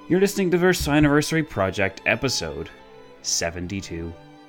You're listening to Versailles Anniversary Project episode 72.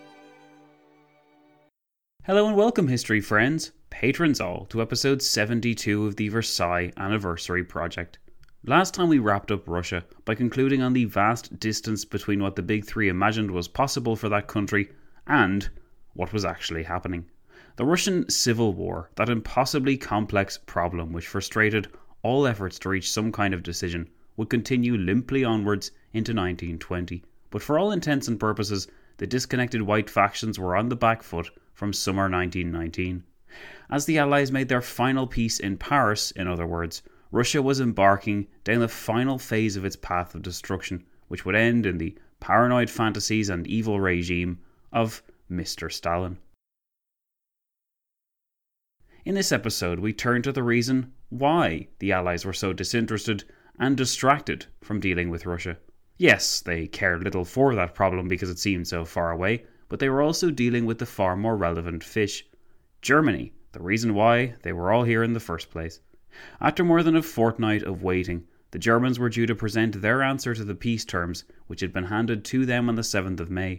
Hello and welcome, history friends, patrons all, to episode 72 of the Versailles Anniversary Project. Last time we wrapped up Russia by concluding on the vast distance between what the Big Three imagined was possible for that country and what was actually happening. The Russian Civil War, that impossibly complex problem which frustrated all efforts to reach some kind of decision, would continue limply onwards into 1920, but for all intents and purposes, the disconnected white factions were on the back foot from summer 1919. As the Allies made their final peace in Paris, in other words, Russia was embarking down the final phase of its path of destruction, which would end in the paranoid fantasies and evil regime of Mr. Stalin. In this episode, we turn to the reason why the Allies were so disinterested and distracted from dealing with Russia. Yes, they cared little for that problem because it seemed so far away, but they were also dealing with the far more relevant fish. Germany, the reason why they were all here in the first place. After more than a fortnight of waiting, the Germans were due to present their answer to the peace terms, which had been handed to them on the 7th of May.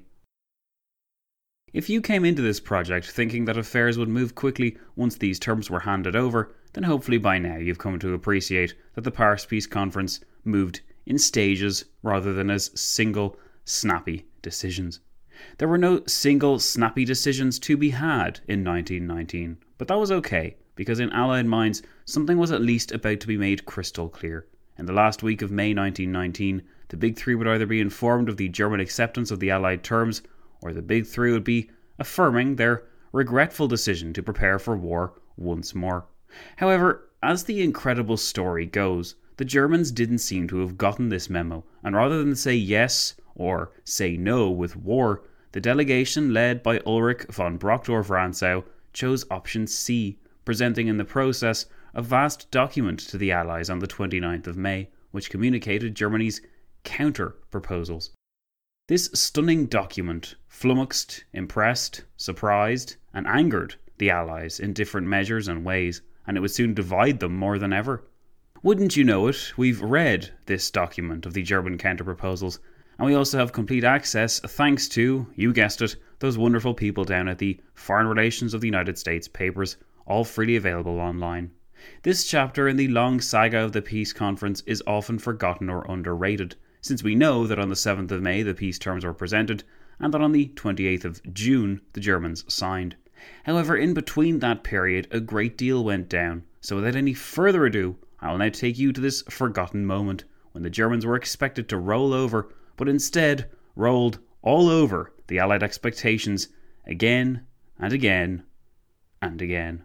If you came into this project thinking that affairs would move quickly once these terms were handed over, then hopefully by now you've come to appreciate that the Paris Peace Conference moved in stages rather than as single, snappy decisions. There were no single, snappy decisions to be had in 1919, but that was okay, because in Allied minds, something was at least about to be made crystal clear. In the last week of May 1919, the Big Three would either be informed of the German acceptance of the Allied terms, or the Big Three would be affirming their regretful decision to prepare for war once more. However, as the incredible story goes, the Germans didn't seem to have gotten this memo, and rather than say yes or say no with war, the delegation led by Ulrich von Brockdorff-Rantzau chose option C, presenting in the process a vast document to the Allies on the 29th of May, which communicated Germany's counter-proposals. This stunning document flummoxed, impressed, surprised, and angered the Allies in different measures and ways, and it would soon divide them more than ever. Wouldn't you know it, we've read this document of the German counter-proposals, and we also have complete access thanks to, you guessed it, those wonderful people down at the Foreign Relations of the United States papers, all freely available online. This chapter in the long saga of the peace conference is often forgotten or underrated, since we know that on the 7th of May the peace terms were presented, and that on the 28th of June the Germans signed. However, in between that period, a great deal went down, so without any further ado, I will now take you to this forgotten moment, when the Germans were expected to roll over, but instead rolled all over the Allied expectations again and again and again.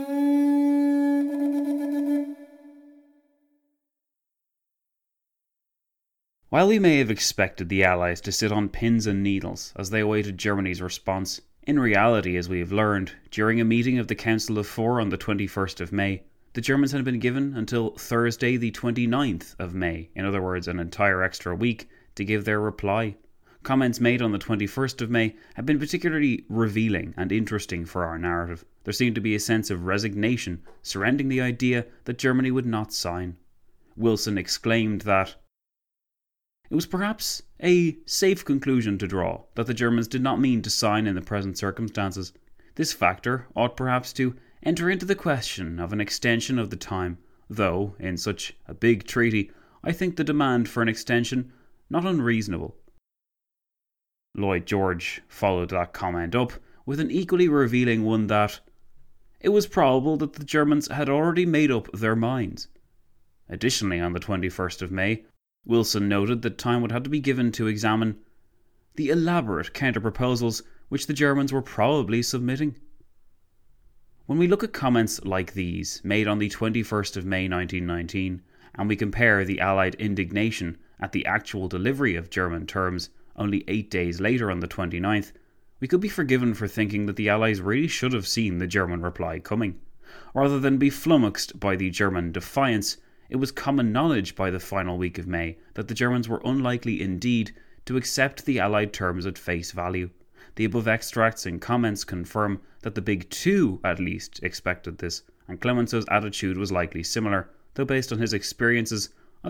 While we may have expected the Allies to sit on pins and needles as they awaited Germany's response, in reality, as we have learned, during a meeting of the Council of Four on the 21st of May, the Germans had been given until Thursday the 29th of May, in other words an entire extra week, to give their reply. Comments made on the 21st of May have been particularly revealing and interesting for our narrative. There seemed to be a sense of resignation surrounding the idea that Germany would not sign. Wilson exclaimed that it was perhaps a safe conclusion to draw that the Germans did not mean to sign in the present circumstances. This factor ought perhaps to enter into the question of an extension of the time, though, in such a big treaty, I think the demand for an extension not unreasonable. Lloyd George followed that comment up with an equally revealing one that it was probable that the Germans had already made up their minds. Additionally, on the 21st of May, Wilson noted that time would have to be given to examine the elaborate counter-proposals which the Germans were probably submitting. When we look at comments like these, made on the 21st of May 1919, and we compare the Allied indignation at the actual delivery of German terms only 8 days later on the 29th, we could be forgiven for thinking that the Allies really should have seen the German reply coming. Rather than be flummoxed by the German defiance, it was common knowledge by the final week of May that the Germans were unlikely indeed to accept the Allied terms at face value. The above extracts and comments confirm that the Big Two at least expected this, and Clemenceau's attitude was likely similar, though based on his experiences of the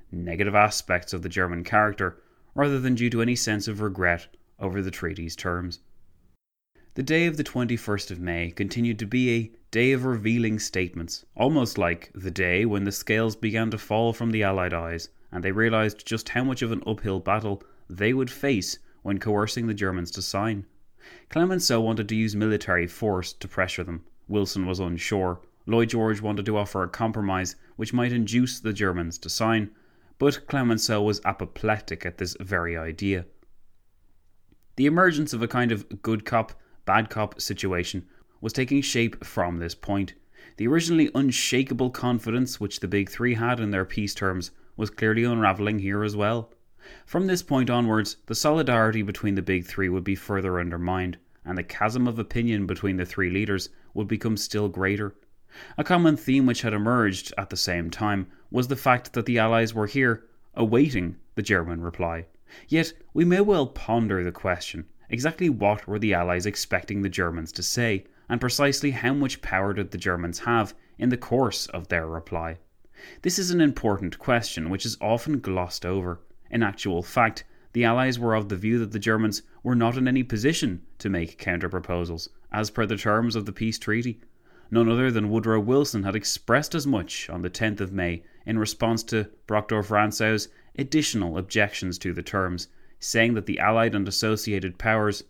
negative aspects of the German character, rather than due to any sense of regret over the treaty's terms. The day of the 21st of May continued to be a day of revealing statements, almost like the day when the scales began to fall from the Allied eyes, and they realised just how much of an uphill battle they would face when coercing the Germans to sign. Clemenceau wanted to use military force to pressure them. Wilson was unsure. Lloyd George wanted to offer a compromise which might induce the Germans to sign, but Clemenceau was apoplectic at this very idea. The emergence of a kind of good cop, bad cop situation was taking shape from this point. The originally unshakable confidence which the Big Three had in their peace terms was clearly unravelling here as well. From this point onwards, the solidarity between the Big Three would be further undermined, and the chasm of opinion between the three leaders would become still greater. A common theme which had emerged at the same time was the fact that the Allies were here, awaiting the German reply. Yet we may well ponder the question, exactly what were the Allies expecting the Germans to say, and precisely how much power did the Germans have in the course of their reply? This is an important question which is often glossed over. In actual fact, the Allies were of the view that the Germans were not in any position to make counter-proposals, as per the terms of the peace treaty. None other than Woodrow Wilson had expressed as much on the 10th of May in response to Brockdorff-Ransau's additional objections to the terms, saying that the Allied and associated powers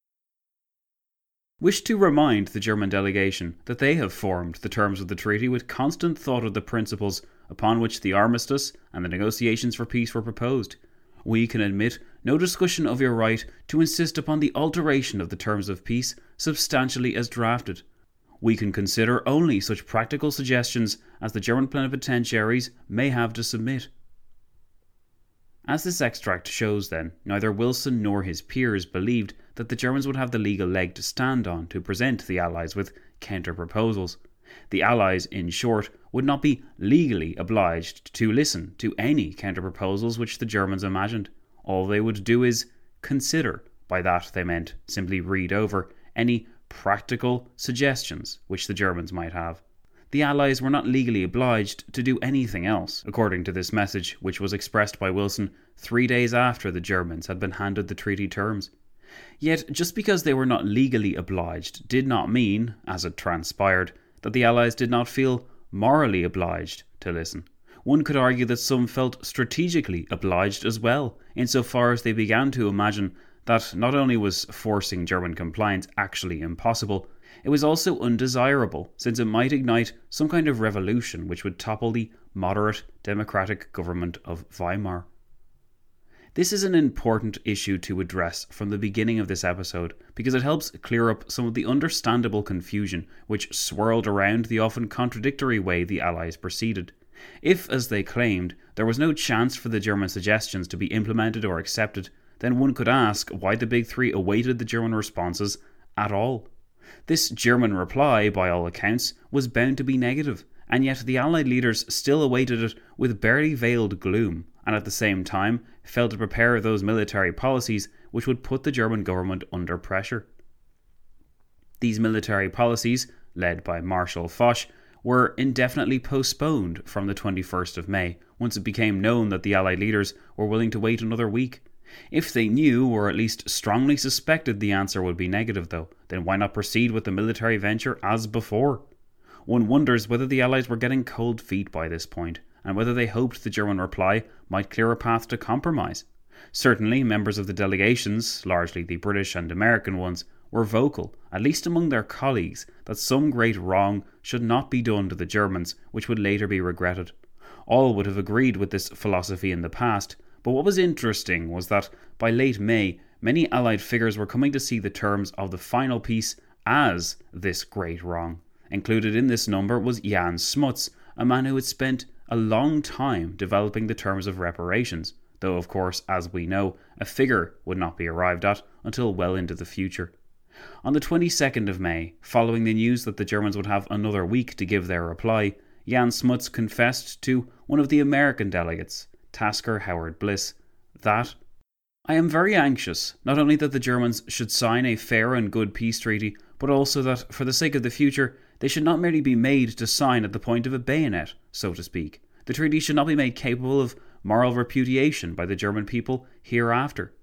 wished to remind the German delegation that they have formed the terms of the treaty with constant thought of the principles upon which the armistice and the negotiations for peace were proposed. We can admit no discussion of your right to insist upon the alteration of the terms of peace substantially as drafted. We can consider only such practical suggestions as the German plenipotentiaries may have to submit. As this extract shows then, neither Wilson nor his peers believed that the Germans would have the legal leg to stand on to present the Allies with counter-proposals. The Allies, in short, would not be legally obliged to listen to any counter-proposals which the Germans imagined. All they would do is consider. By that they meant simply read over any practical suggestions which the Germans might have. The Allies were not legally obliged to do anything else, according to this message, which was expressed by Wilson 3 days after the Germans had been handed the treaty terms. Yet, just because they were not legally obliged did not mean, as it transpired, that the Allies did not feel morally obliged to listen. One could argue that some felt strategically obliged as well, insofar as they began to imagine that not only was forcing German compliance actually impossible, it was also undesirable, since it might ignite some kind of revolution which would topple the moderate democratic government of Weimar. This is an important issue to address from the beginning of this episode, because it helps clear up some of the understandable confusion which swirled around the often contradictory way the Allies proceeded. If, as they claimed, there was no chance for the German suggestions to be implemented or accepted, then one could ask why the Big Three awaited the German responses at all. This German reply, by all accounts, was bound to be negative, and yet the Allied leaders still awaited it with barely veiled gloom, and at the same time failed to prepare those military policies which would put the German government under pressure. These military policies, led by Marshal Foch, were indefinitely postponed from the 21st of May, once it became known that the Allied leaders were willing to wait another week. If they knew, or at least strongly suspected, the answer would be negative though, then why not proceed with the military venture as before? One wonders whether the Allies were getting cold feet by this point, and whether they hoped the German reply might clear a path to compromise. Certainly, members of the delegations, largely the British and American ones, were vocal, at least among their colleagues, that some great wrong should not be done to the Germans, which would later be regretted. All would have agreed with this philosophy in the past, but what was interesting was that by late May, many Allied figures were coming to see the terms of the final peace as this great wrong. Included in this number was Jan Smuts, a man who had spent a long time developing the terms of reparations, though of course, as we know, a figure would not be arrived at until well into the future. On the 22nd of May, following the news that the Germans would have another week to give their reply, Jan Smuts confessed to one of the American delegates, Tasker Howard Bliss, that I am very anxious, not only that the Germans should sign a fair and good peace treaty, but also that, for the sake of the future, they should not merely be made to sign at the point of a bayonet, so to speak. The treaty should not be made capable of moral repudiation by the German people hereafter.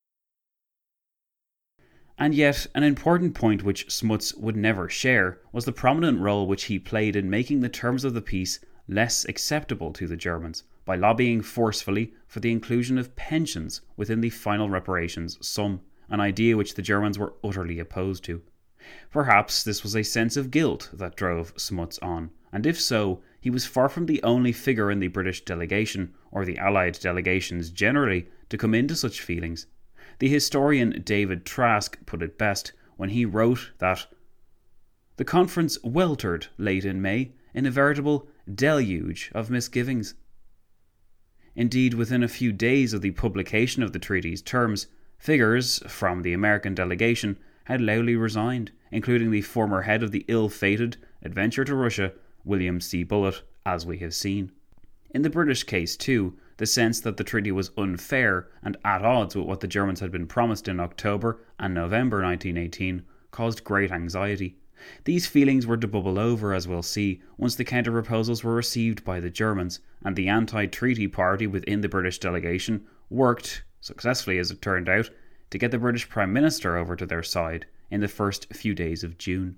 And yet, an important point which Smuts would never share was the prominent role which he played in making the terms of the peace less acceptable to the Germans, by lobbying forcefully for the inclusion of pensions within the final reparations sum, an idea which the Germans were utterly opposed to. Perhaps this was a sense of guilt that drove Smuts on, and if so, he was far from the only figure in the British delegation, or the Allied delegations generally, to come into such feelings. The historian David Trask put it best when he wrote that the conference weltered late in May in a veritable deluge of misgivings. Indeed, within a few days of the publication of the treaty's terms, figures from the American delegation had loudly resigned, including the former head of the ill-fated Adventure to Russia, William C. Bullitt, as we have seen. In the British case too, the sense that the treaty was unfair and at odds with what the Germans had been promised in October and November 1918 caused great anxiety. These feelings were to bubble over, as we'll see, once the counter-proposals were received by the Germans, and the anti-treaty party within the British delegation worked, successfully as it turned out, to get the British Prime Minister over to their side in the first few days of June.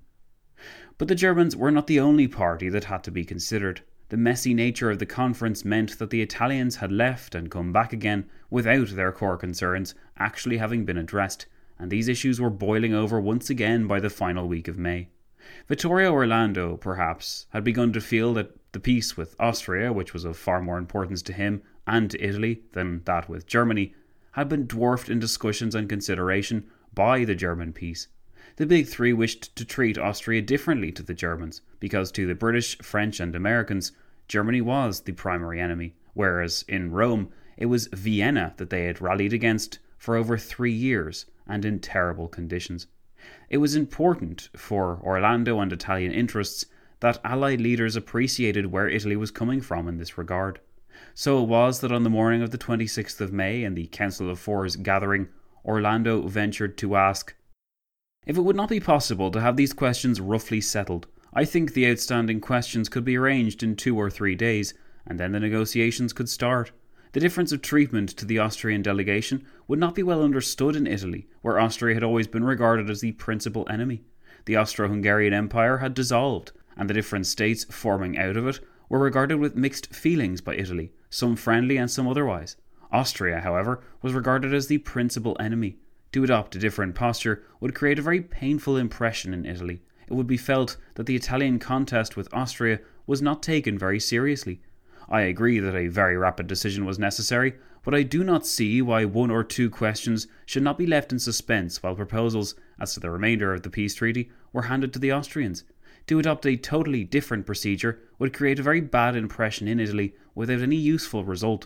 But the Germans were not the only party that had to be considered. The messy nature of the conference meant that the Italians had left and come back again without their core concerns actually having been addressed, and these issues were boiling over once again by the final week of May. Vittorio Orlando, perhaps, had begun to feel that the peace with Austria, which was of far more importance to him and to Italy than that with Germany, had been dwarfed in discussions and consideration by the German peace. The Big Three wished to treat Austria differently to the Germans, because to the British, French and Americans, Germany was the primary enemy, whereas in Rome it was Vienna that they had rallied against for over 3 years and in terrible conditions. It was important for Orlando and Italian interests that Allied leaders appreciated where Italy was coming from in this regard. So it was that on the morning of the 26th of May, in the Council of Four's gathering, Orlando ventured to ask, "If it would not be possible to have these questions roughly settled, I think the outstanding questions could be arranged in 2 or 3 days, and then the negotiations could start. The difference of treatment to the Austrian delegation would not be well understood in Italy, where Austria had always been regarded as the principal enemy. The Austro-Hungarian Empire had dissolved, and the different states forming out of it were regarded with mixed feelings by Italy, some friendly and some otherwise. Austria, however, was regarded as the principal enemy. To adopt a different posture would create a very painful impression in Italy. It would be felt that the Italian contest with Austria was not taken very seriously. I agree that a very rapid decision was necessary, but I do not see why 1 or 2 questions should not be left in suspense while proposals as to the remainder of the peace treaty were handed to the Austrians. To adopt a totally different procedure would create a very bad impression in Italy without any useful result.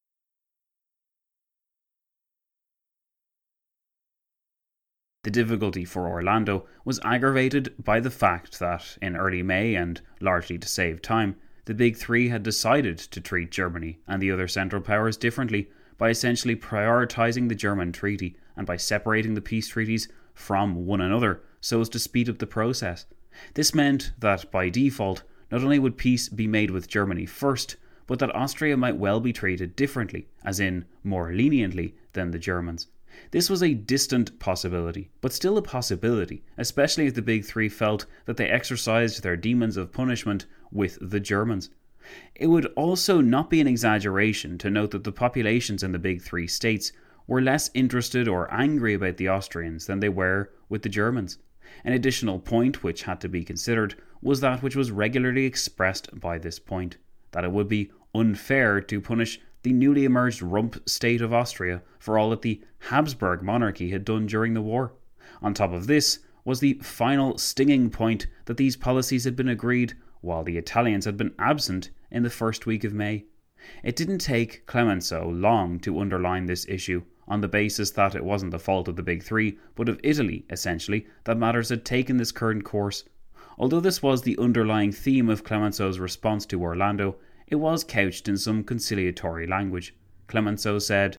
The difficulty for Orlando was aggravated by the fact that, in early May and largely to save time, the Big Three had decided to treat Germany and the other Central Powers differently by essentially prioritising the German treaty and by separating the peace treaties from one another so as to speed up the process. This meant that, by default, not only would peace be made with Germany first, but that Austria might well be treated differently, as in more leniently than the Germans. This was a distant possibility, but still a possibility, especially if the Big Three felt that they exercised their demons of punishment with the Germans. It would also not be an exaggeration to note that the populations in the Big Three states were less interested or angry about the Austrians than they were with the Germans. An additional point which had to be considered was that which was regularly expressed by this point, that it would be unfair to punish the newly emerged rump state of Austria for all that the Habsburg monarchy had done during the war. On top of this was the final stinging point that these policies had been agreed while the Italians had been absent in the first week of May. It didn't take Clemenceau long to underline this issue, on the basis that it wasn't the fault of the Big Three, but of Italy, essentially, that matters had taken this current course. Although this was the underlying theme of Clemenceau's response to Orlando, it was couched in some conciliatory language. Clemenceau said,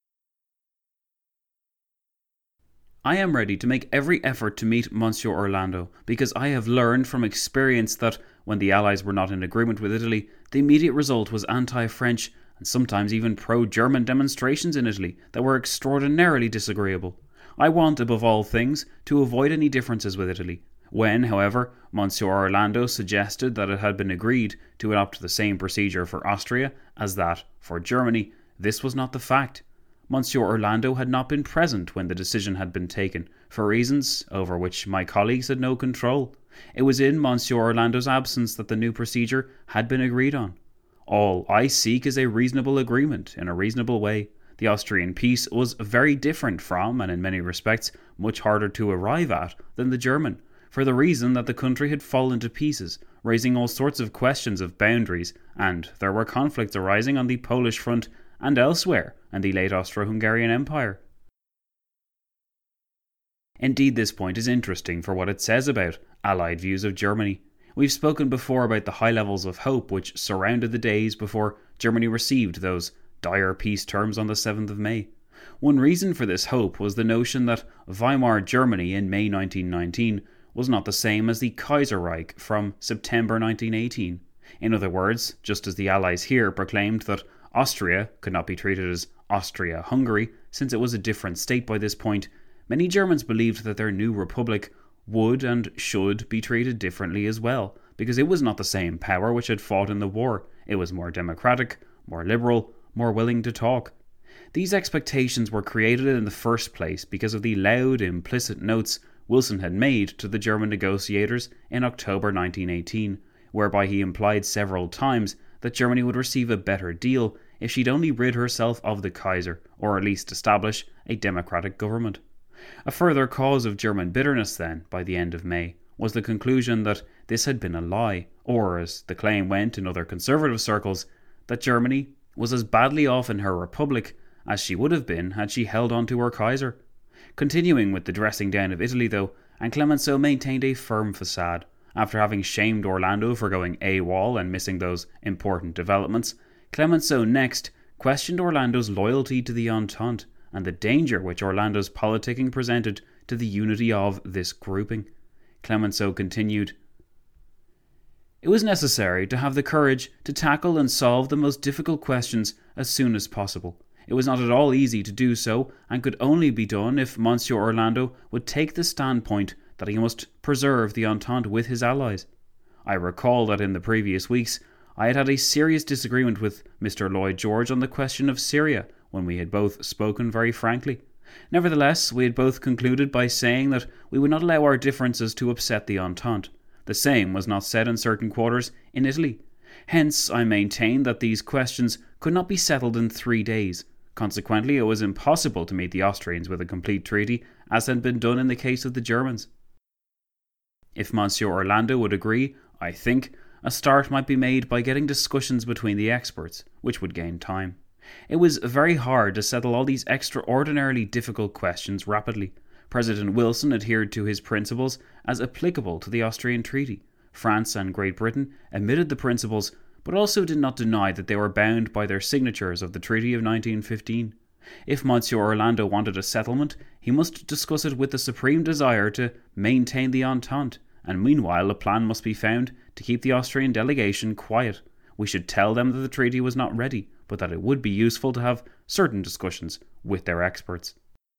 "I am ready to make every effort to meet Monsieur Orlando, because I have learned from experience that, when the Allies were not in agreement with Italy, the immediate result was anti-French and sometimes even pro-German demonstrations in Italy that were extraordinarily disagreeable. I want, above all things, to avoid any differences with Italy. When, however, Monsieur Orlando suggested that it had been agreed to adopt the same procedure for Austria as that for Germany, this was not the fact. Monsieur Orlando had not been present when the decision had been taken, for reasons over which my colleagues had no control. It was in Monsieur Orlando's absence that the new procedure had been agreed on. All I seek is a reasonable agreement in a reasonable way. The Austrian peace was very different from, and in many respects much harder to arrive at, than the German, for the reason that the country had fallen to pieces, raising all sorts of questions of boundaries, and there were conflicts arising on the Polish front and elsewhere in the late Austro-Hungarian Empire. Indeed, this point is interesting for what it says about Allied views of Germany. We've spoken before about the high levels of hope which surrounded the days before Germany received those dire peace terms on the 7th of May. One reason for this hope was the notion that Weimar Germany in May 1919 was not the same as the Kaiserreich from September 1918. In other words, just as the Allies here proclaimed that Austria could not be treated as Austria-Hungary since it was a different state by this point, many Germans believed that their new republic would and should be treated differently as well, because it was not the same power which had fought in the war. It was more democratic, more liberal, more willing to talk. These expectations were created in the first place because of the loud, implicit notes Wilson had made to the German negotiators in October 1918, whereby he implied several times that Germany would receive a better deal if she'd only rid herself of the Kaiser, or at least establish a democratic government. A further cause of German bitterness then, by the end of May, was the conclusion that this had been a lie, or, as the claim went in other conservative circles, that Germany was as badly off in her republic as she would have been had she held on to her Kaiser. Continuing with the dressing down of Italy though, and Clemenceau maintained a firm facade. After having shamed Orlando for going AWOL and missing those important developments, Clemenceau next questioned Orlando's loyalty to the Entente and the danger which Orlando's politicking presented to the unity of this grouping. Clemenceau continued, "It was necessary to have the courage to tackle and solve the most difficult questions as soon as possible. It was not at all easy to do so, and could only be done if Monsieur Orlando would take the standpoint that he must preserve the Entente with his allies. I recall that in the previous weeks I had had a serious disagreement with Mr. Lloyd George on the question of Syria, when we had both spoken very frankly. Nevertheless, we had both concluded by saying that we would not allow our differences to upset the Entente. The same was not said in certain quarters in Italy. Hence, I maintained that these questions could not be settled in 3 days. Consequently, it was impossible to meet the Austrians with a complete treaty, as had been done in the case of the Germans. If Monsieur Orlando would agree, I think, a start might be made by getting discussions between the experts, which would gain time. It was very hard to settle all these extraordinarily difficult questions rapidly. President Wilson adhered to his principles as applicable to the Austrian treaty. France and Great Britain admitted the principles, but also did not deny that they were bound by their signatures of the Treaty of 1915. If Monsieur Orlando wanted a settlement, he must discuss it with the supreme desire to maintain the Entente, and meanwhile a plan must be found to keep the Austrian delegation quiet. We should tell them that the treaty was not ready, but that it would be useful to have certain discussions with their experts.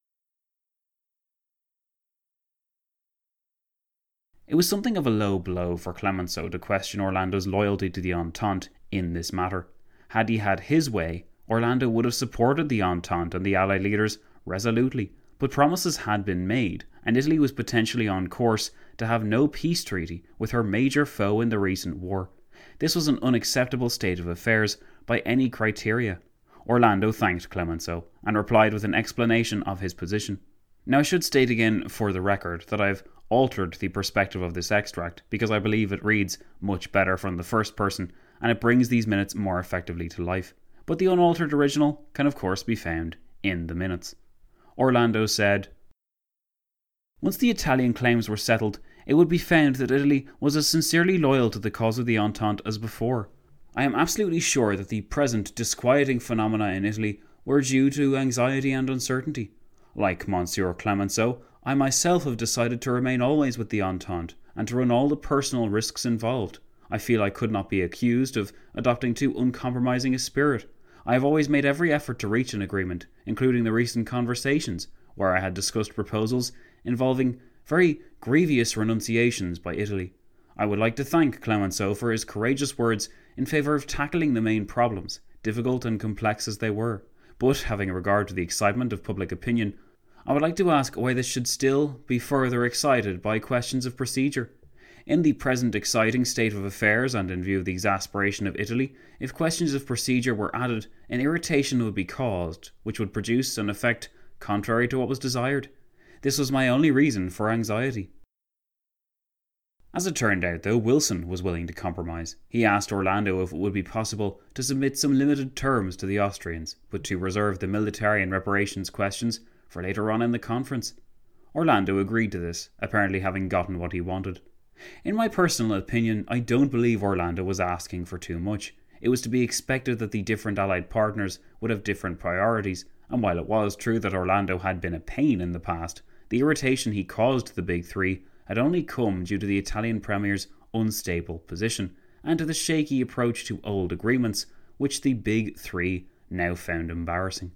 It was something of a low blow for Clemenceau to question Orlando's loyalty to the Entente in this matter. Had he had his way, Orlando would have supported the Entente and the Allied leaders resolutely, but promises had been made, and Italy was potentially on course to have no peace treaty with her major foe in the recent war. This was an unacceptable state of affairs by any criteria. Orlando thanked Clemenceau and replied with an explanation of his position. Now I should state again for the record that I've altered the perspective of this extract because I believe it reads much better from the first person and it brings these minutes more effectively to life. But the unaltered original can of course be found in the minutes. Orlando said, "Once the Italian claims were settled, it would be found that Italy was as sincerely loyal to the cause of the Entente as before. I am absolutely sure that the present disquieting phenomena in Italy were due to anxiety and uncertainty. Like Monsieur Clemenceau, I myself have decided to remain always with the Entente and to run all the personal risks involved. I feel I could not be accused of adopting too uncompromising a spirit. I have always made every effort to reach an agreement, including the recent conversations, where I had discussed proposals involving very grievous renunciations by Italy. I would like to thank Clemenceau for his courageous words in favour of tackling the main problems, difficult and complex as they were. But, having regard to the excitement of public opinion, I would like to ask why this should still be further excited by questions of procedure. In the present exciting state of affairs, and in view of the exasperation of Italy, if questions of procedure were added, an irritation would be caused, which would produce an effect contrary to what was desired. This was my only reason for anxiety. As it turned out, though, Wilson was willing to compromise. He asked Orlando if it would be possible to submit some limited terms to the Austrians, but to reserve the military and reparations questions for later on in the conference. Orlando agreed to this, apparently having gotten what he wanted. In my personal opinion, I don't believe Orlando was asking for too much. It was to be expected that the different Allied partners would have different priorities, and while it was true that Orlando had been a pain in the past, the irritation he caused the Big Three had only come due to the Italian Premier's unstable position, and to the shaky approach to old agreements, which the Big Three now found embarrassing.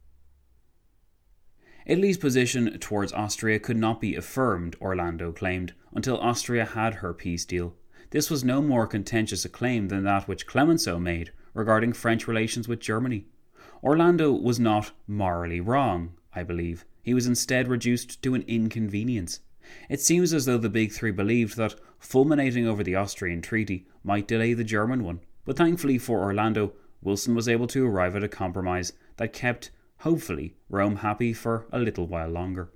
Italy's position towards Austria could not be affirmed, Orlando claimed, until Austria had her peace deal. This was no more contentious a claim than that which Clemenceau made regarding French relations with Germany. Orlando was not morally wrong, I believe. He was instead reduced to an inconvenience. It seems as though the Big Three believed that fulminating over the Austrian treaty might delay the German one, but thankfully for Orlando, Wilson was able to arrive at a compromise that kept, hopefully, Rome happy for a little while longer.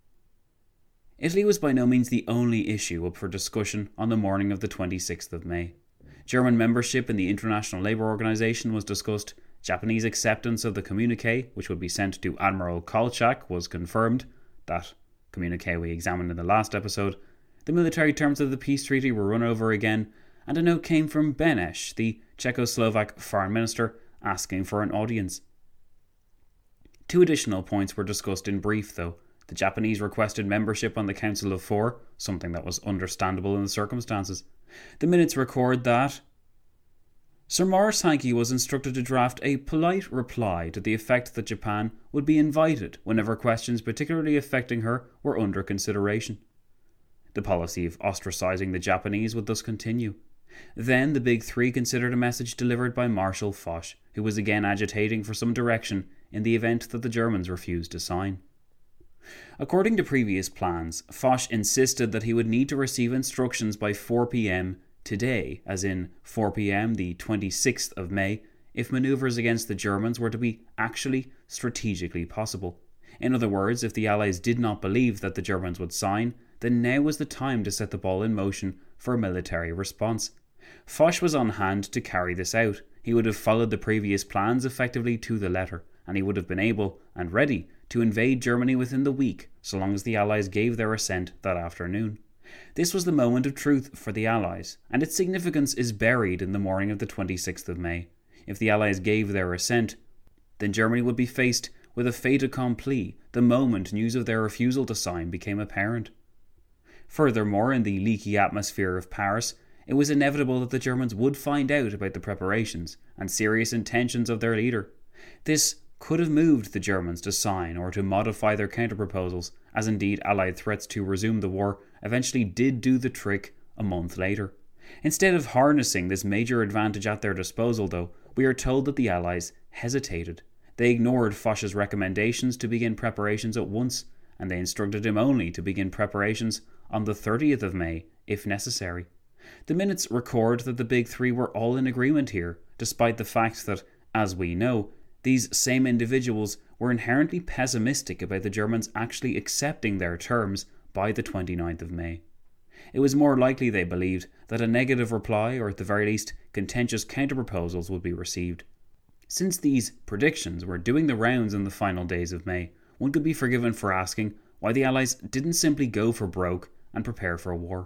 Italy was by no means the only issue up for discussion on the morning of the 26th of May. German membership in the International Labour Organization was discussed, Japanese acceptance of the communiqué, which would be sent to Admiral Kolchak, was confirmed, that communiqué we examined in the last episode, the military terms of the peace treaty were run over again, and a note came from Beneš, the Czechoslovak foreign minister, asking for an audience. Two additional points were discussed in brief, though. The Japanese requested membership on the Council of Four, something that was understandable in the circumstances. The minutes record that Sir Maurice Hankey was instructed to draft a polite reply to the effect that Japan would be invited whenever questions particularly affecting her were under consideration. The policy of ostracizing the Japanese would thus continue. Then the Big Three considered a message delivered by Marshal Foch, who was again agitating for some direction in the event that the Germans refused to sign. According to previous plans, Foch insisted that he would need to receive instructions by 4 p.m. today, as in 4 p.m. the 26th of May, if manoeuvres against the Germans were to be actually strategically possible. In other words, if the Allies did not believe that the Germans would sign, then now was the time to set the ball in motion for a military response. Foch was on hand to carry this out. He would have followed the previous plans effectively to the letter, and he would have been able and ready to invade Germany within the week, so long as the Allies gave their assent that afternoon. This was the moment of truth for the Allies, and its significance is buried in the morning of the 26th of May. If the Allies gave their assent, then Germany would be faced with a fait accompli the moment news of their refusal to sign became apparent. Furthermore, in the leaky atmosphere of Paris, it was inevitable that the Germans would find out about the preparations and serious intentions of their leader. This could have moved the Germans to sign or to modify their counter-proposals, as indeed Allied threats to resume the war eventually did do the trick a month later. Instead of harnessing this major advantage at their disposal, though, we are told that the Allies hesitated. They ignored Foch's recommendations to begin preparations at once, and they instructed him only to begin preparations on the 30th of May, if necessary. The minutes record that the Big Three were all in agreement here, despite the fact that, as we know, these same individuals were inherently pessimistic about the Germans actually accepting their terms by the 29th of May. It was more likely, they believed, that a negative reply, or at the very least contentious counter-proposals, would be received. Since these predictions were doing the rounds in the final days of May, one could be forgiven for asking why the Allies didn't simply go for broke and prepare for a war.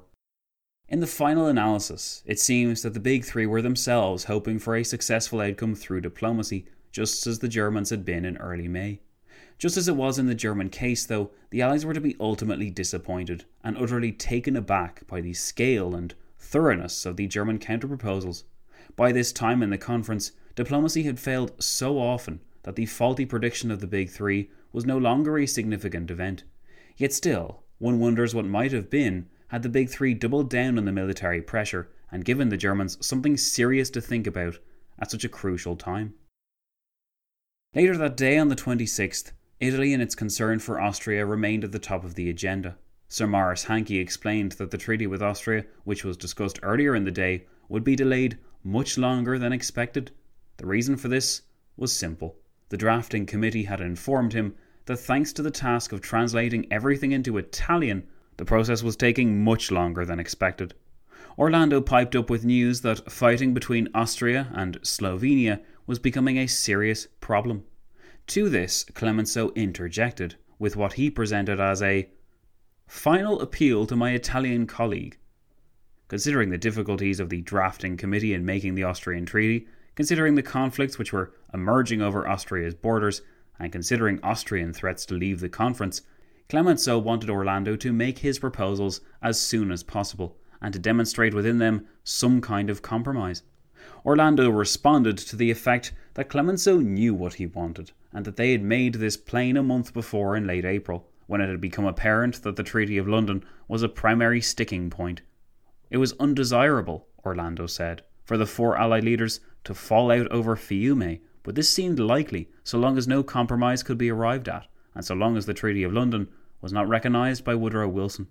In the final analysis, it seems that the Big Three were themselves hoping for a successful outcome through diplomacy, just as the Germans had been in early May. Just as it was in the German case, though, the Allies were to be ultimately disappointed and utterly taken aback by the scale and thoroughness of the German counter-proposals. By this time in the conference, diplomacy had failed so often that the faulty prediction of the Big Three was no longer a significant event. Yet still, one wonders what might have been had the Big Three doubled down on the military pressure and given the Germans something serious to think about at such a crucial time. Later that day, on the 26th, Italy and its concern for Austria remained at the top of the agenda. Sir Maurice Hankey explained that the treaty with Austria, which was discussed earlier in the day, would be delayed much longer than expected. The reason for this was simple. The drafting committee had informed him that thanks to the task of translating everything into Italian, the process was taking much longer than expected. Orlando piped up with news that fighting between Austria and Slovenia was becoming a serious problem. To this, Clemenceau interjected with what he presented as a final appeal to my Italian colleague. Considering the difficulties of the drafting committee in making the Austrian treaty, considering the conflicts which were emerging over Austria's borders, and considering Austrian threats to leave the conference, Clemenceau wanted Orlando to make his proposals as soon as possible, and to demonstrate within them some kind of compromise. Orlando responded to the effect that Clemenceau knew what he wanted, and that they had made this plain a month before in late April, when it had become apparent that the Treaty of London was a primary sticking point. It was undesirable, Orlando said, for the four Allied leaders to fall out over Fiume, but this seemed likely so long as no compromise could be arrived at, and so long as the Treaty of London was not recognised by Woodrow Wilson.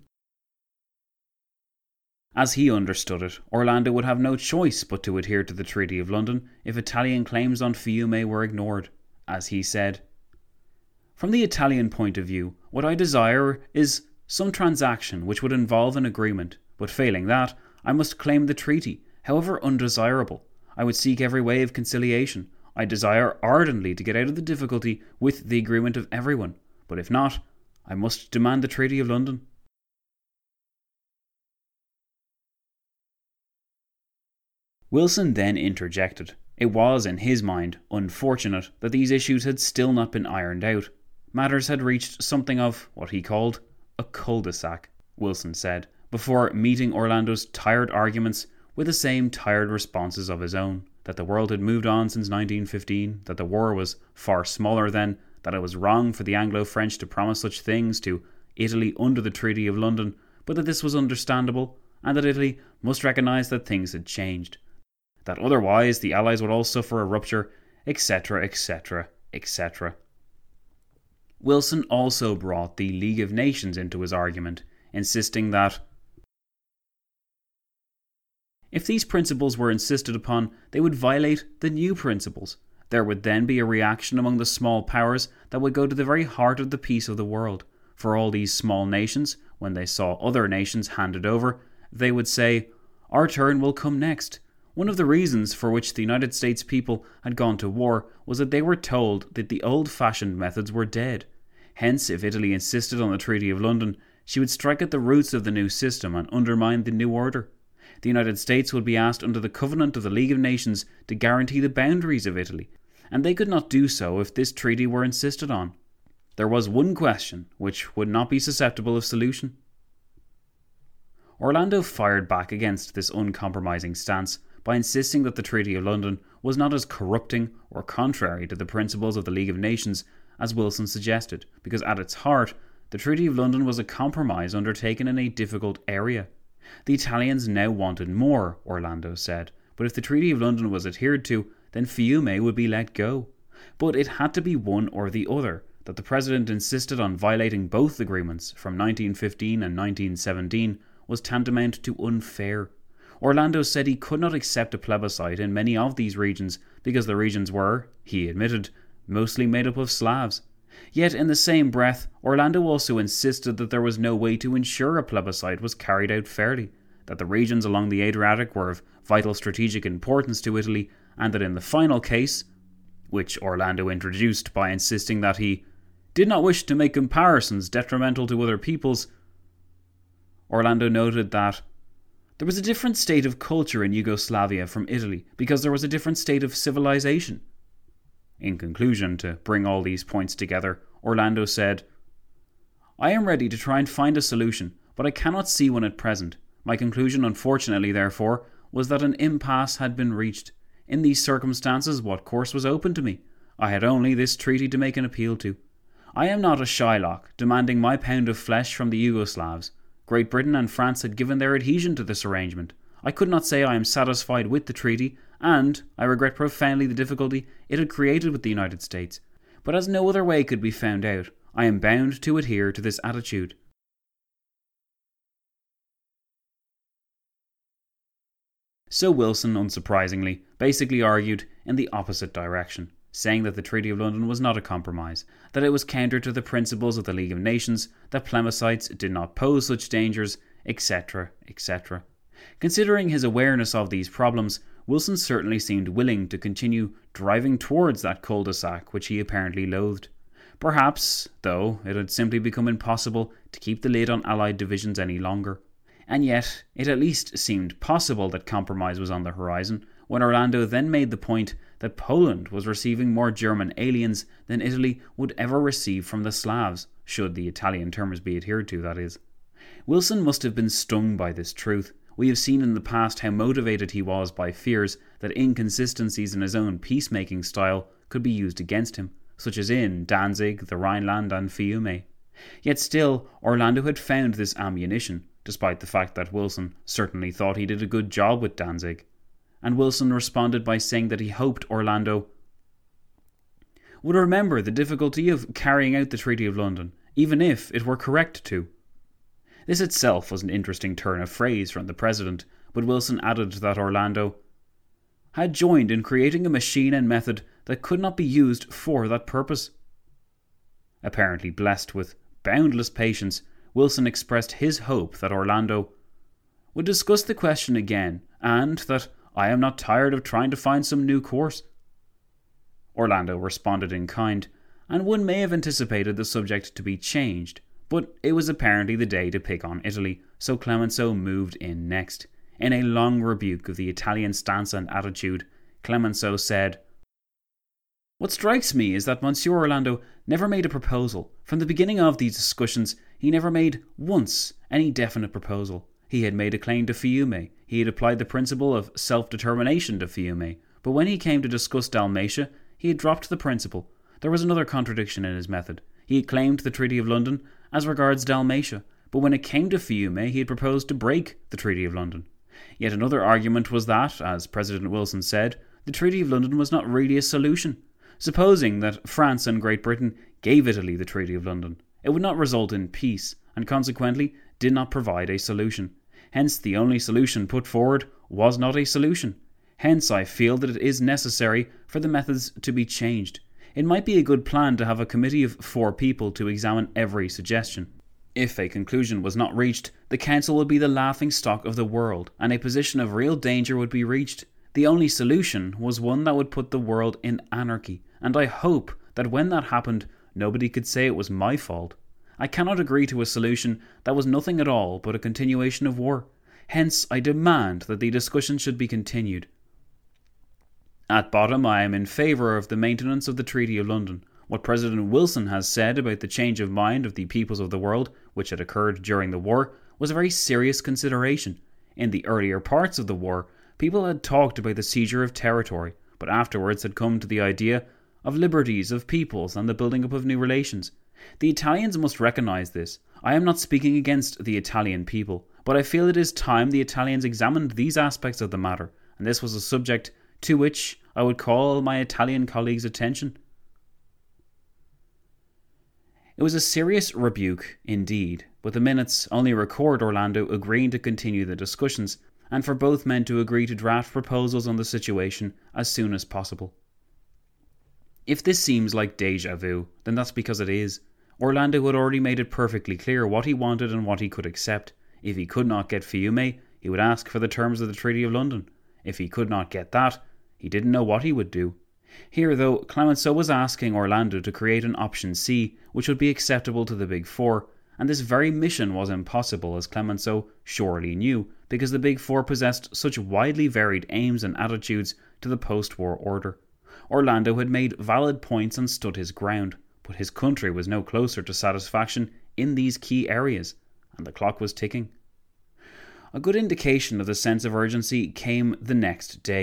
As he understood it, Orlando would have no choice but to adhere to the Treaty of London if Italian claims on Fiume were ignored. As he said, "From the Italian point of view, what I desire is some transaction which would involve an agreement, but failing that, I must claim the treaty, however undesirable. I would seek every way of conciliation. I desire ardently to get out of the difficulty with the agreement of everyone, but if not, I must demand the Treaty of London." Wilson then interjected. It was, in his mind, unfortunate that these issues had still not been ironed out. Matters had reached something of what he called a cul-de-sac, Wilson said, before meeting Orlando's tired arguments with the same tired responses of his own, that the world had moved on since 1915, that the war was far smaller then, that it was wrong for the Anglo-French to promise such things to Italy under the Treaty of London, but that this was understandable, and that Italy must recognise that things had changed, that otherwise the Allies would all suffer a rupture, etc., etc., etc. Wilson also brought the League of Nations into his argument, insisting that if these principles were insisted upon, they would violate the new principles. There would then be a reaction among the small powers that would go to the very heart of the peace of the world. For all these small nations, when they saw other nations handed over, they would say, "Our turn will come next." One of the reasons for which the United States people had gone to war was that they were told that the old-fashioned methods were dead. Hence, if Italy insisted on the Treaty of London, she would strike at the roots of the new system and undermine the new order. The United States would be asked under the Covenant of the League of Nations to guarantee the boundaries of Italy, and they could not do so if this treaty were insisted on. There was one question which would not be susceptible of solution. Orlando fired back against this uncompromising stance by insisting that the Treaty of London was not as corrupting or contrary to the principles of the League of Nations as Wilson suggested, because at its heart, the Treaty of London was a compromise undertaken in a difficult area. The Italians now wanted more, Orlando said, but if the Treaty of London was adhered to, then Fiume would be let go. But it had to be one or the other. That the President insisted on violating both agreements from 1915 and 1917 was tantamount to unfair. Orlando said he could not accept a plebiscite in many of these regions because the regions were, he admitted, mostly made up of Slavs. Yet in the same breath, Orlando also insisted that there was no way to ensure a plebiscite was carried out fairly, that the regions along the Adriatic were of vital strategic importance to Italy, and that in the final case, which Orlando introduced by insisting that he did not wish to make comparisons detrimental to other peoples, Orlando noted that there was a different state of culture in Yugoslavia from Italy because there was a different state of civilization. In conclusion, to bring all these points together, Orlando said, "I am ready to try and find a solution, but I cannot see one at present. My conclusion, unfortunately, therefore, was that an impasse had been reached. In these circumstances, what course was open to me? I had only this treaty to make an appeal to. I am not a Shylock, demanding my pound of flesh from the Yugoslavs. Great Britain and France had given their adhesion to this arrangement. I could not say I am satisfied with the treaty, and I regret profoundly the difficulty it had created with the United States. But as no other way could be found out, I am bound to adhere to this attitude. So Wilson, unsurprisingly, basically argued in the opposite direction, saying that the Treaty of London was not a compromise, that it was counter to the principles of the League of Nations, that plebiscites did not pose such dangers, etc., etc. Considering his awareness of these problems, Wilson certainly seemed willing to continue driving towards that cul-de-sac which he apparently loathed. Perhaps, though, it had simply become impossible to keep the lid on Allied divisions any longer. And yet, it at least seemed possible that compromise was on the horizon, when Orlando then made the point that Poland was receiving more German aliens than Italy would ever receive from the Slavs, should the Italian terms be adhered to, that is. Wilson must have been stung by this truth. We have seen in the past how motivated he was by fears that inconsistencies in his own peacemaking style could be used against him, such as in Danzig, the Rhineland and Fiume. Yet still, Orlando had found this ammunition, despite the fact that Wilson certainly thought he did a good job with Danzig. And Wilson responded by saying that he hoped Orlando would remember the difficulty of carrying out the Treaty of London, even if it were correct to. This itself was an interesting turn of phrase from the President, but Wilson added that Orlando had joined in creating a machine and method that could not be used for that purpose. Apparently blessed with boundless patience, Wilson expressed his hope that Orlando would discuss the question again, and that I am not tired of trying to find some new course. Orlando responded in kind, and one may have anticipated the subject to be changed, but it was apparently the day to pick on Italy, so Clemenceau moved in next. In a long rebuke of the Italian stance and attitude, Clemenceau said, "What strikes me is that Monsieur Orlando never made a proposal. From the beginning of these discussions, he never made once any definite proposal. He had made a claim to Fiume. He had applied the principle of self-determination to Fiume. But when he came to discuss Dalmatia, he had dropped the principle. There was another contradiction in his method. He had claimed the Treaty of London as regards Dalmatia, but when it came to Fiume, he had proposed to break the Treaty of London. Yet another argument was that, as President Wilson said, the Treaty of London was not really a solution. Supposing that France and Great Britain gave Italy the Treaty of London, it would not result in peace, and consequently did not provide a solution. Hence the only solution put forward was not a solution. Hence I feel that it is necessary for the methods to be changed. It might be a good plan to have a committee of 4 people to examine every suggestion. If a conclusion was not reached, the Council would be the laughing stock of the world, and a position of real danger would be reached. The only solution was one that would put the world in anarchy, and I hope that when that happened, nobody could say it was my fault. I cannot agree to a solution that was nothing at all but a continuation of war. Hence, I demand that the discussion should be continued. At bottom, I am in favour of the maintenance of the Treaty of London. What President Wilson has said about the change of mind of the peoples of the world, which had occurred during the war, was a very serious consideration. In the earlier parts of the war, people had talked about the seizure of territory, but afterwards had come to the idea of liberties of peoples and the building up of new relations. The Italians must recognise this. I am not speaking against the Italian people, but I feel it is time the Italians examined these aspects of the matter, and this was a subject to which I would call my Italian colleagues' attention. It was a serious rebuke indeed, but the minutes only record Orlando agreeing to continue the discussions, and for both men to agree to draft proposals on the situation as soon as possible. If this seems like déjà vu, then that's because it is. Orlando had already made it perfectly clear what he wanted and what he could accept. If he could not get Fiume, he would ask for the terms of the Treaty of London. If he could not get that, he didn't know what he would do. Here, though, Clemenceau was asking Orlando to create an option C, which would be acceptable to the Big Four, and this very mission was impossible, as Clemenceau surely knew, because the Big Four possessed such widely varied aims and attitudes to the post-war order. Orlando had made valid points and stood his ground, but his country was no closer to satisfaction in these key areas, and the clock was ticking. A good indication of the sense of urgency came the next day.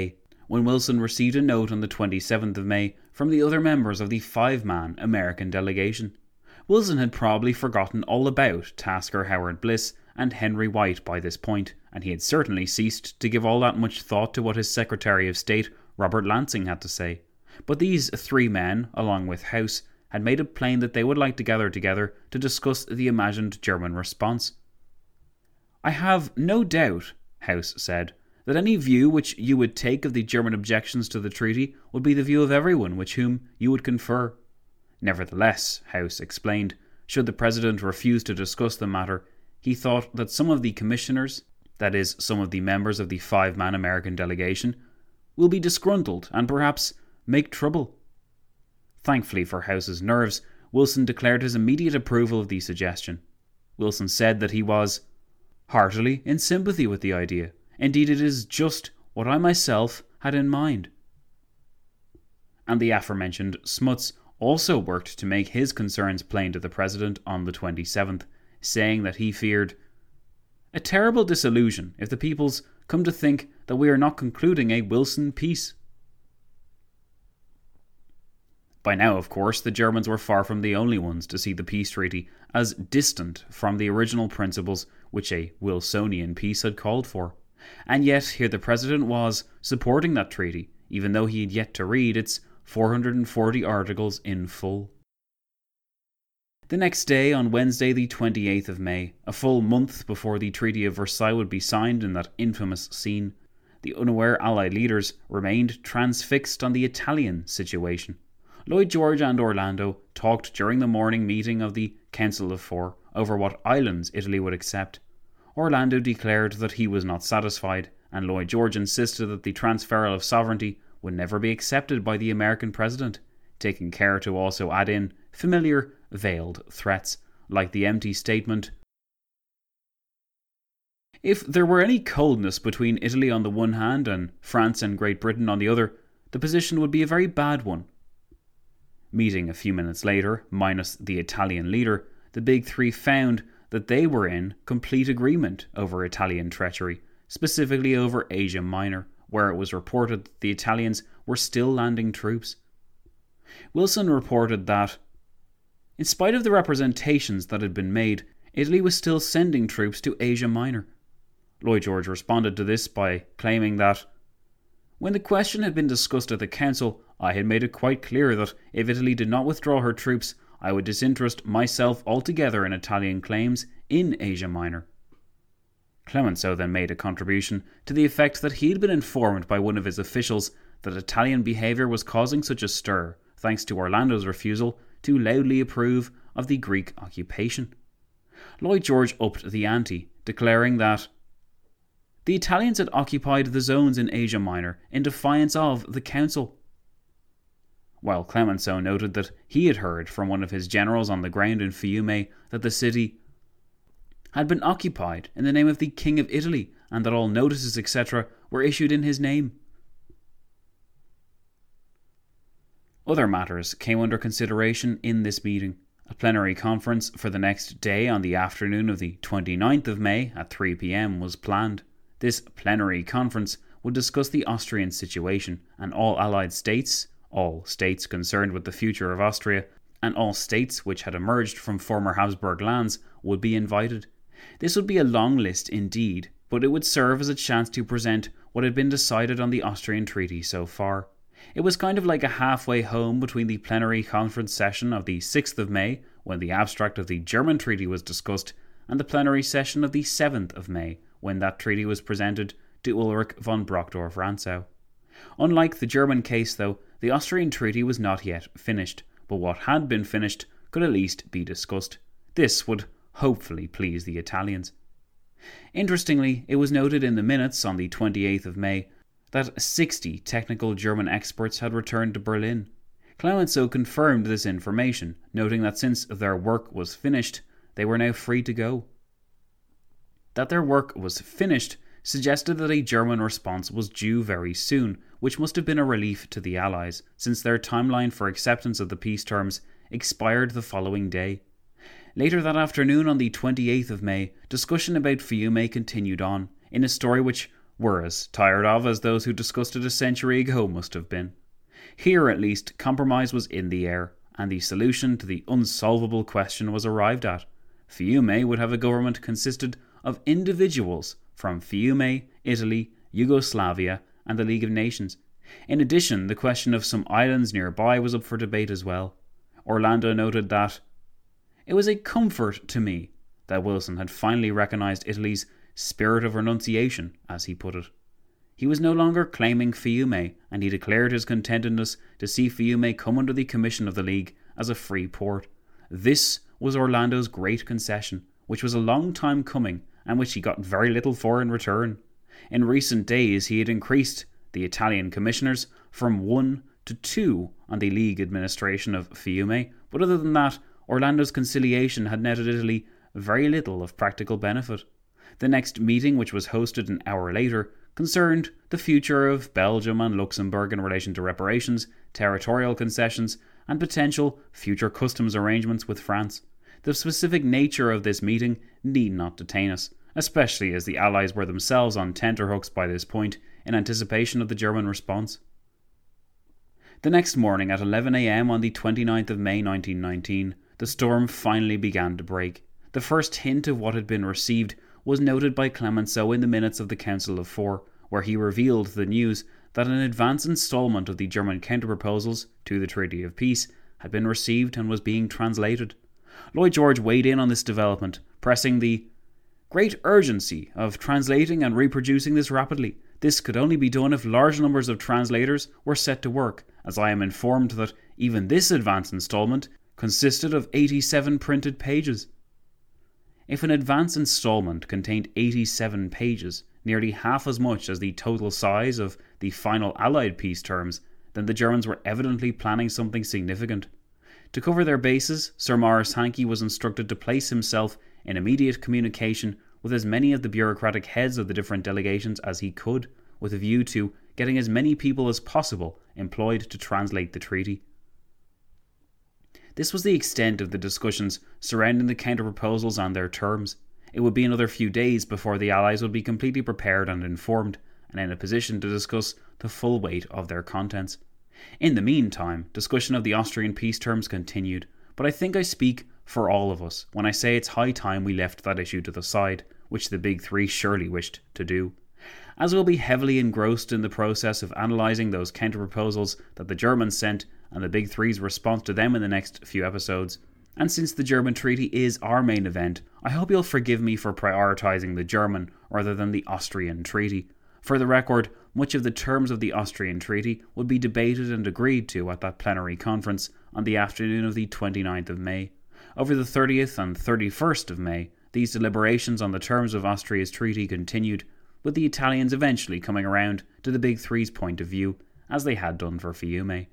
when Wilson received a note on the 27th of May from the other members of the 5-man American delegation. Wilson had probably forgotten all about Tasker Howard Bliss and Henry White by this point, and he had certainly ceased to give all that much thought to what his Secretary of State, Robert Lansing, had to say. But these 3 men, along with House, had made it plain that they would like to gather together to discuss the imagined German response. "I have no doubt," House said, "that any view which you would take of the German objections to the treaty would be the view of everyone with whom you would confer." Nevertheless, House explained, should the President refuse to discuss the matter, he thought that some of the commissioners, that is, some of the members of the 5-man American delegation, will be disgruntled and perhaps make trouble. Thankfully for House's nerves, Wilson declared his immediate approval of the suggestion. Wilson said that he was heartily in sympathy with the idea. Indeed, it is just what I myself had in mind. And the aforementioned Smuts also worked to make his concerns plain to the President on the 27th, saying that he feared a terrible disillusion if the peoples come to think that we are not concluding a Wilson peace. By now, of course, the Germans were far from the only ones to see the peace treaty as distant from the original principles which a Wilsonian peace had called for. And yet, here the President was, supporting that treaty, even though he had yet to read its 440 articles in full. The next day, on Wednesday the 28th of May, a full month before the Treaty of Versailles would be signed in that infamous scene, the unaware Allied leaders remained transfixed on the Italian situation. Lloyd George and Orlando talked during the morning meeting of the Council of Four over what islands Italy would accept. Orlando declared that he was not satisfied, and Lloyd George insisted that the transferal of sovereignty would never be accepted by the American president, taking care to also add in familiar veiled threats, like the empty statement, "If there were any coldness between Italy on the one hand and France and Great Britain on the other, the position would be a very bad one." Meeting a few minutes later, minus the Italian leader, the Big Three found that they were in complete agreement over Italian treachery, specifically over Asia Minor, where it was reported that the Italians were still landing troops. Wilson reported that, in spite of the representations that had been made, Italy was still sending troops to Asia Minor. Lloyd George responded to this by claiming that, "When the question had been discussed at the Council, I had made it quite clear that if Italy did not withdraw her troops, I would disinterest myself altogether in Italian claims in Asia Minor." Clemenceau then made a contribution to the effect that he had been informed by one of his officials that Italian behaviour was causing such a stir, thanks to Orlando's refusal to loudly approve of the Greek occupation. Lloyd George upped the ante, declaring that the Italians had occupied the zones in Asia Minor in defiance of the Council, while Clemenceau noted that he had heard from one of his generals on the ground in Fiume that the city had been occupied in the name of the King of Italy, and that all notices, etc., were issued in his name. Other matters came under consideration in this meeting. A plenary conference for the next day on the afternoon of the 29th of May at 3 p.m. was planned. This plenary conference would discuss the Austrian situation, and all Allied states, all states concerned with the future of Austria, and all states which had emerged from former Habsburg lands would be invited. This would be a long list indeed, but it would serve as a chance to present what had been decided on the Austrian treaty so far. It was kind of like a halfway home between the plenary conference session of the 6th of May, when the abstract of the German treaty was discussed, and the plenary session of the 7th of May, when that treaty was presented to Ulrich von Brockdorff-Rantzau. Unlike the German case, though, the Austrian treaty was not yet finished, but what had been finished could at least be discussed. This would hopefully please the Italians. Interestingly, it was noted in the minutes on the 28th of May that 60 technical German experts had returned to Berlin. Clemenceau confirmed this information, noting that since their work was finished, they were now free to go. That their work was finished suggested that a German response was due very soon, which must have been a relief to the Allies, since their timeline for acceptance of the peace terms expired the following day. Later that afternoon, on the 28th of May, discussion about Fiume continued on, in a story which were as tired of as those who discussed it a century ago must have been. Here, at least, compromise was in the air, and the solution to the unsolvable question was arrived at. Fiume would have a government consisted of individuals from Fiume, Italy, Yugoslavia, and the League of Nations. In addition, the question of some islands nearby was up for debate as well. Orlando noted that it was a comfort to me that Wilson had finally recognised Italy's spirit of renunciation, as he put it. He was no longer claiming Fiume, and he declared his contentedness to see Fiume come under the commission of the League as a free port. This was Orlando's great concession, which was a long time coming, and which he got very little for in return. In recent days he had increased the Italian commissioners from 1 to 2 on the League administration of Fiume, but other than that, Orlando's conciliation had netted Italy very little of practical benefit. The next meeting, which was hosted an hour later, concerned the future of Belgium and Luxembourg in relation to reparations, territorial concessions, and potential future customs arrangements with France. The specific nature of this meeting need not detain us, especially as the Allies were themselves on tenterhooks by this point in anticipation of the German response. The next morning at 11 a.m. on the 29th of May 1919, the storm finally began to break. The first hint of what had been received was noted by Clemenceau in the minutes of the Council of Four, where he revealed the news that an advance instalment of the German counter-proposals to the Treaty of Peace had been received and was being translated. Lloyd George weighed in on this development, pressing the great urgency of translating and reproducing this rapidly. This could only be done if large numbers of translators were set to work, as I am informed that even this advance instalment consisted of 87 printed pages. If an advance instalment contained 87 pages, nearly half as much as the total size of the final Allied peace terms, then the Germans were evidently planning something significant. To cover their bases, Sir Maurice Hankey was instructed to place himself in immediate communication with as many of the bureaucratic heads of the different delegations as he could, with a view to getting as many people as possible employed to translate the treaty. This was the extent of the discussions surrounding the counter-proposals and their terms. It would be another few days before the Allies would be completely prepared and informed, and in a position to discuss the full weight of their contents. In the meantime, discussion of the Austrian peace terms continued, but I think I speak for all of us when I say it's high time we left that issue to the side, which the Big Three surely wished to do. As we'll be heavily engrossed in the process of analysing those counter-proposals that the Germans sent and the Big Three's response to them in the next few episodes, and since the German treaty is our main event, I hope you'll forgive me for prioritising the German rather than the Austrian treaty. For the record, much of the terms of the Austrian treaty would be debated and agreed to at that plenary conference on the afternoon of the 29th of May. Over the 30th and 31st of May, these deliberations on the terms of Austria's treaty continued, with the Italians eventually coming around to the Big Three's point of view, as they had done for Fiume.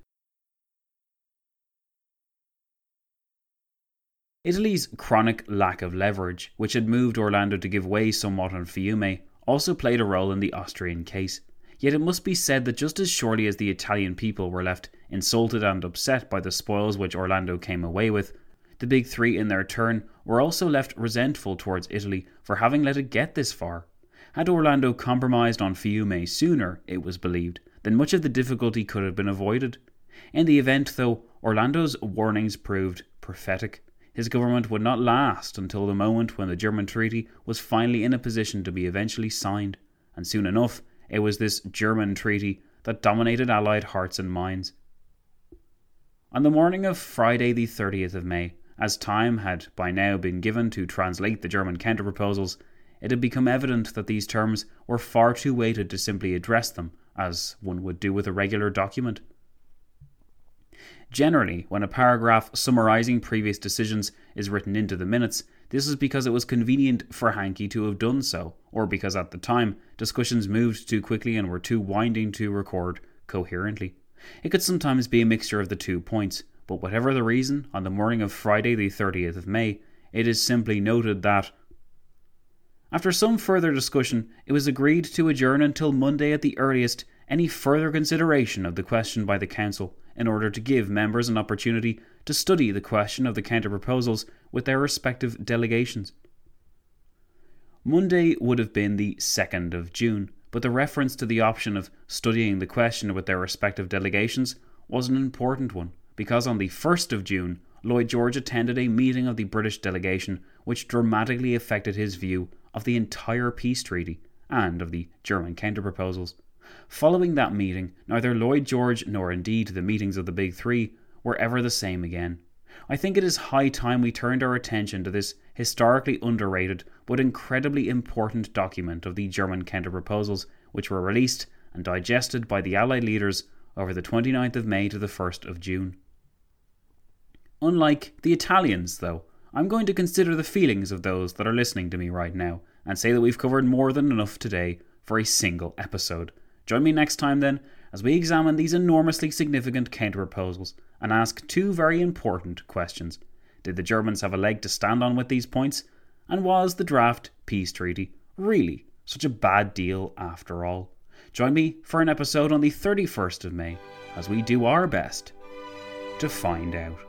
Italy's chronic lack of leverage, which had moved Orlando to give way somewhat on Fiume, also played a role in the Austrian case. Yet it must be said that just as surely as the Italian people were left insulted and upset by the spoils which Orlando came away with, the Big Three in their turn were also left resentful towards Italy for having let it get this far. Had Orlando compromised on Fiume sooner, it was believed, then much of the difficulty could have been avoided. In the event, though, Orlando's warnings proved prophetic. His government would not last until the moment when the German treaty was finally in a position to be eventually signed, and soon enough it was this German treaty that dominated Allied hearts and minds. On the morning of Friday the 30th of May, as time had by now been given to translate the German counter-proposals, it had become evident that these terms were far too weighted to simply address them, as one would do with a regular document. Generally, when a paragraph summarising previous decisions is written into the minutes, this is because it was convenient for Hankey to have done so, or because at the time discussions moved too quickly and were too winding to record coherently. It could sometimes be a mixture of the 2 points, but whatever the reason, on the morning of Friday the 30th of May, it is simply noted that after some further discussion, it was agreed to adjourn until Monday at the earliest any further consideration of the question by the Council, in order to give members an opportunity to study the question of the counter-proposals with their respective delegations. Monday would have been the 2nd of June, but the reference to the option of studying the question with their respective delegations was an important one, because on the 1st of June, Lloyd George attended a meeting of the British delegation which dramatically affected his view of the entire peace treaty and of the German counter-proposals. Following that meeting, neither Lloyd George nor indeed the meetings of the Big Three were ever the same again. I think it is high time we turned our attention to this historically underrated but incredibly important document of the German counter-proposals, which were released and digested by the Allied leaders over the 29th of May to the 1st of June. Unlike the Italians, though, I'm going to consider the feelings of those that are listening to me right now and say that we've covered more than enough today for a single episode. Join me next time then as we examine these enormously significant counter-proposals and ask two very important questions. Did the Germans have a leg to stand on with these points? And was the draft peace treaty really such a bad deal after all? Join me for an episode on the 31st of May as we do our best to find out.